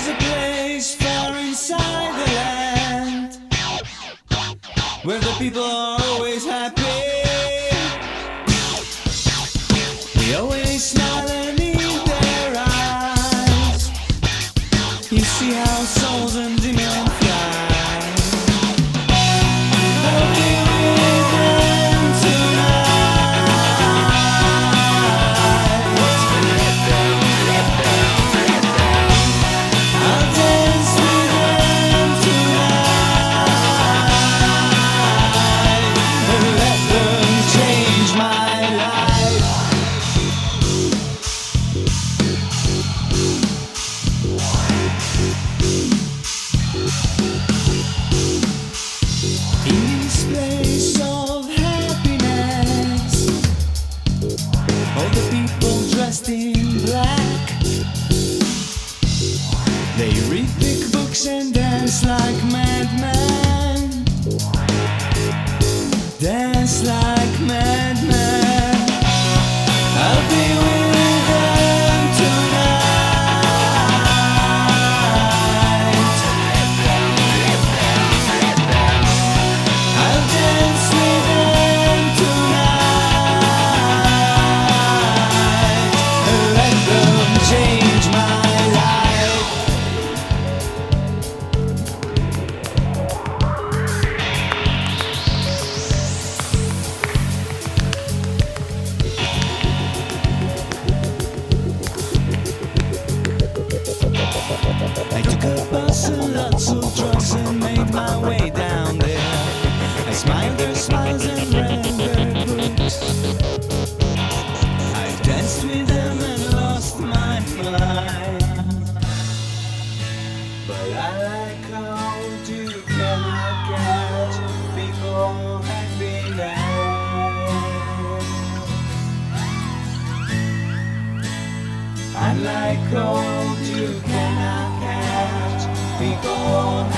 There's a place far inside the land where the people are always happy. They always smile and in their eyes you see how souls and demons fly. I'll be with them tonight. I'll dance with them tonight and let them change my life. In this place of happiness, all the people dressed in black, they read big books and dance like madmen. Dance like madmen. I'll be with them tonight. I'll dance with them tonight and let them change my life. I took a bus and lots of drugs and made my way down there. I smiled their smiles and read their books. I danced with them and lost my mind. But I like how you cannot get people happiness. I like how you cannot catch people